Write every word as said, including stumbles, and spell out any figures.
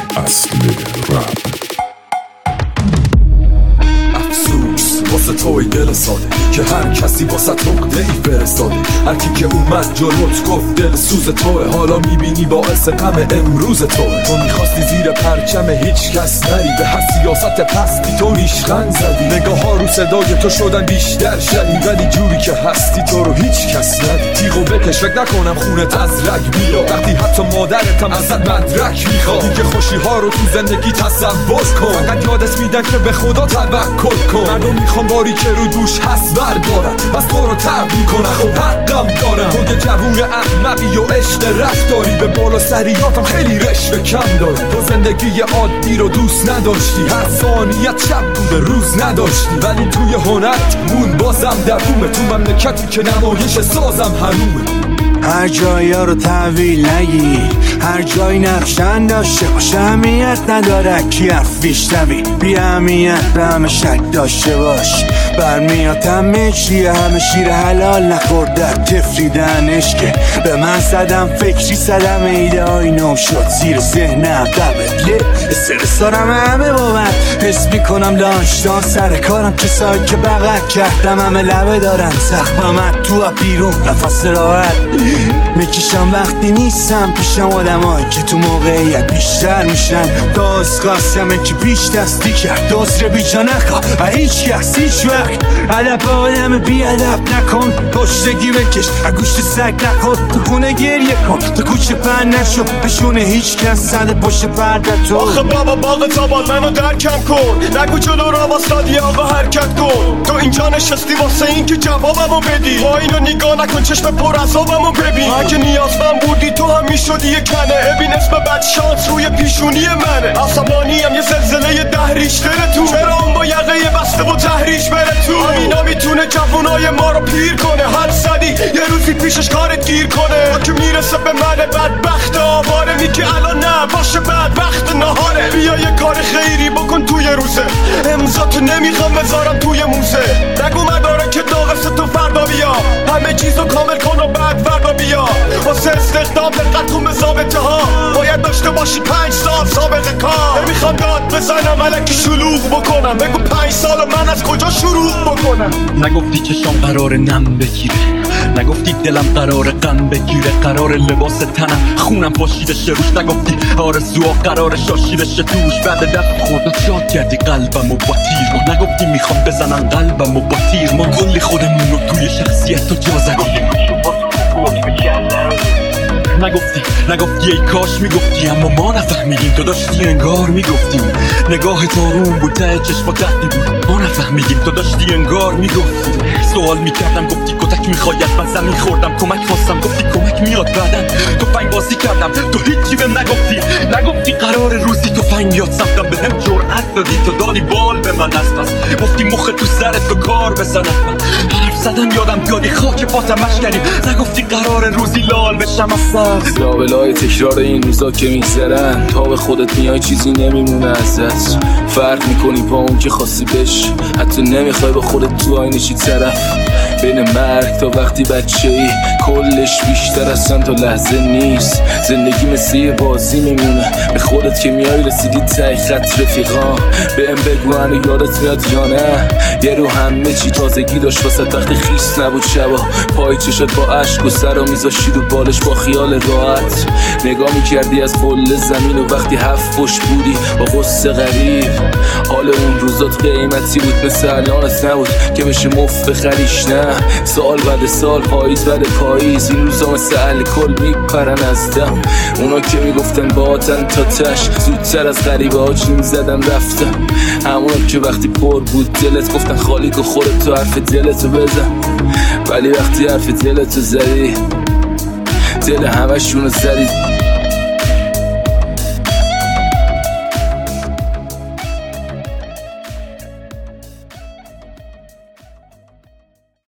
اصل رپ. واسه توی دل ساده که هر کسی واسه نقطه ای فرستاده. هر کی که اومد جلوت گفت دل سوز توه، حالا میبینی باعث غم امروز توه. تو میخواستی زیر پرچم هیچ کس نری، به هر سیاست پستی تو ریشخند زدی. نگاه ها رو صدای تو شدن بیشتر شدی، ولی جوری که هستی تو رو هیچ کس ندی. تیغو بکش فکر نکنم خونت از رگ بیاد، وقتی حتی مادرتم ازت مدرک میخواد. دیگه خوشی ها رو تو زندگی تصور کن، فقط یادت میدن که به خدا توکل کن. مردم میخوام باری که رو دوش هست بردارن، بس تو رو ترد میکنن خب حقم دارم. تو که جوون احمقی و عشق رفتاری، به بالا سریاتم خیلی رشوه کم داری. تو زندگی عادی رو دوست نداشتی، هر ثانیت شب بوده روز نداشتی. ولی توی هنرت مون بازم دوومه، تو مملکتی که نمایش سازم حرومه. هر جایی ها رو تحویل نگی، هر جایی نقشن داشته باشه اهمیت نداره کی حرف بیشتوی. بی اهمیت به همه شک داشته باش، برمیاد همه چیه همه شیر حلال نخورده تفریدنش. که به من زدم فکری زدم ایده های نو شد زیر ذهنم قبله استرس دارم همه با من حس میکنم داشتان سر کارم. کسایی که بغل کردم همه لبه دارن زخمم تو بیرون نفس راحت میکشم وقتی نیستم پیشم. آدم هایی که تو موقعیت بیشتر میشن، داز قاسمه که بیش دستی کرد داز رو بیجا نخوا و هیچ کس هیچ وقت علب آدم بی علب نکن. پشتگی بکش گوشت سگ نخود، تو خونه گریه کن تو کوچه پن نشو بشونه هیچ کس زده پشت پرده تو. آخه بابا باغ تابال منو درکم کن، نگو جلو را واسادی آقا حرکت کن. تو اینجا نشستی واسه این که جوابمو بدی، ما اینو نگاه نکن چشم پر عذابمو ببین. اگه نیازمند بودی تو هم میشدی یه کنه، ببین اسم بد شانس روی پیشونی منه. عصبانیم یه زلزله ده ریشتره تو، چرا اون با یقه بسته و تحریش بره تو. همینا میتونه جوونای ما رو پیر کنه، هر صدی یه روزی پیشش کارت گیر کنه. که میرسه به من بدبخت آواره، میگه الان نه باشه بدبخت نهاره. بیا یه کار خیری بکن توی روزه، امضا تو نمیخوام بذارم توی موزه. نگو مداره که داغست تو فردا بیا، همه چیزو کامل کن و بعد فردا بیا. واسه استخدام دقت کن به ضابطه ها، باید داشته باشی پنج سال سابقه کار. نمیخوام داد بزنم الکی شلوغ بکنم، بگو پنج سال من از کجا شروع بکنم. نگفتی چشام قرار نم بگیره، نگفتی دلم قرار غم بگیره، قرار لباس تنم خونم پاشیده شه روش. نگفتی آرزوها قرار شاشیده شه توش، بعد دفع خورده شاد کردی قلبم و با تیر ما. نگفتی میخوام بزنم قلبم و با تیر ما، کلی خودمون رو توی شخصیت تو جا زدیم. نگفتی نگفتی ای کاش میگفتی، اما ما نفهمیدیم تو داشتی انگار میگفتیم. نگاه تارون بود ته چشما تحتی بود، ما نفهمیدیم تو داشتی انگار میگفتی. سوال میکردم گفتی کتک میخواید، من زمین خوردم کمک خواستم گفتی کمک میاد بعدن. تو فنگ بازی کردم تو هیچی بهم نگفتی، نگفتی قرار روزی تو فنگ یاد سمتم بهم جرأت دادی تو دادی بال به من از پس. گفتی مخ تو سرت به کار بزنم، حرف زدن یادم بیادی خاک پاتم اشکنی. نگفتی قرار روزی لال بشم از سر. لابلای تکرار این روزا که میگذرن، تا به خودت میای چیزی نمیمونه ازت. فرق میکنی با اون که خواستی بشی، حتی نمیخوای با خودت تو آینه چی طرف. بین مرگ تا وقتی بچه ای کلش بیشتر از چند تا لحظه نیست. زندگی مثل یه بازی میمونه، به خودت که میای رسیدی ته خط رفیقا. به ام بگو هنو یادت میاد یا نه، یه رو همه چی تازگی داشت واسه وقتی خیس نبود شبا. پای چشت با عشق و سر و میذاشی رو بالش با خیال راحت. نگاه میکردی از کل زمین و وقتی هفت پشت بودی با غصه غریب. حال اون روزات قیمتی بود مثل الانت نبود که بشه مفت بخریش. نه سال بعد سال پاییز بعد پاییز این روزا مثل الکل میپرن از دم. اونا که میگفتن باهاتن تا تش، زودتر از غریبه ها جیم زدن رفتم. همونا که وقتی پر بود دلت گفتن خالی که خودت تو حرف دلتو بزن، ولی وقتی حرف دلتو زدی دل همه شونو زدی.